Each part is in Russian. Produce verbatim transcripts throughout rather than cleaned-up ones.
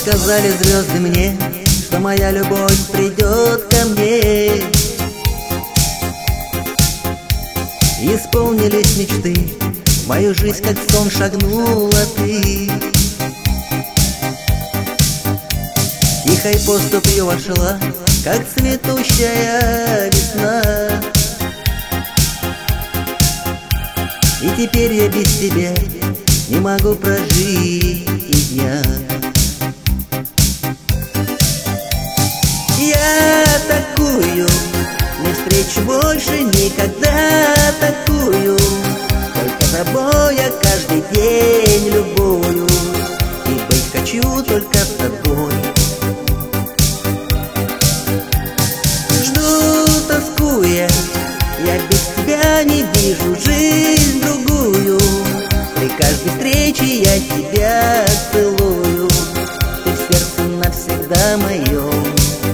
сказали звезды мне, что моя любовь придет ко мне. Исполнились мечты, в мою жизнь как в сон шагнула ты. Тихой поступью вошла, как цветущая весна. И теперь я без тебя не могу прожить и дня. Я такую не встречу больше никогда, такую. Только тобой я каждый день любую, и быть хочу только с тобой. Жду, тоскуя, я без тебя не вижу жизнь другую. При каждой встрече я тебя целую, ты в сердце навсегда моем.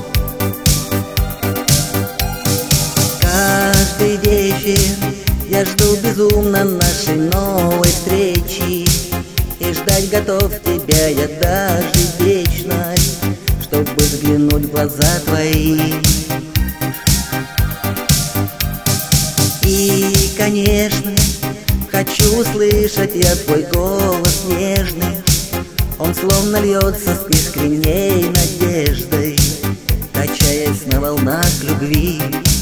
Каждый вечер я жду безумно нашей новой встречи, и ждать готов тебя я даже вечно, чтобы взглянуть в глаза твои. И, конечно, хочу услышать я твой голос нежный. Он словно льется с искренней надеждой, качаясь на волнах любви.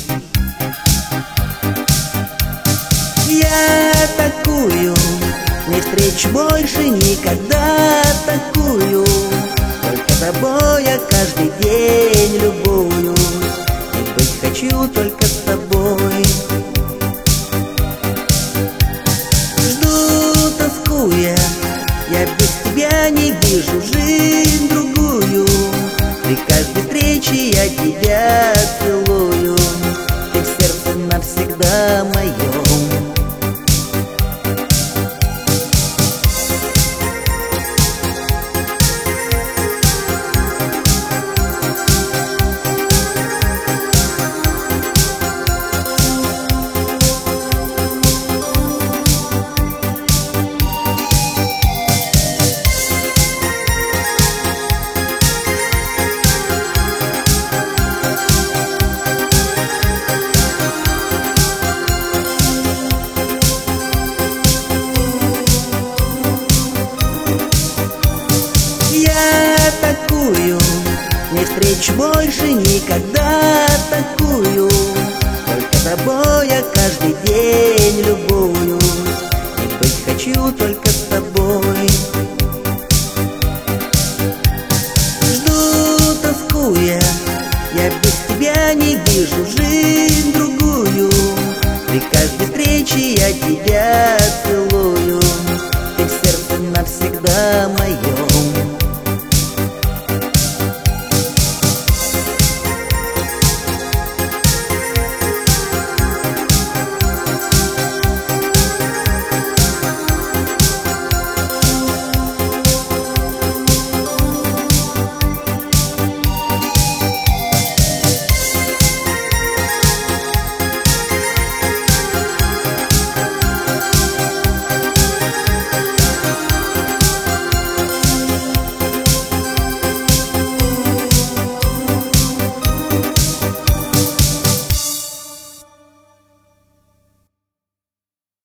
Я такую не встречу больше никогда, такую. Только тобой я каждый день любую, и быть хочу только с тобой. Жду, тоскуя, я без тебя не вижу жизнь другую. При каждой встрече я тебя целую, ты в сердце навсегда моем. Не встречу больше никогда, такую. Только тобой я каждый день любую, и быть хочу только с тобой. Жду, тоскуя, я без тебя не вижу жизнь другую. При каждой встрече я тебя целую, ты в сердце навсегда моем.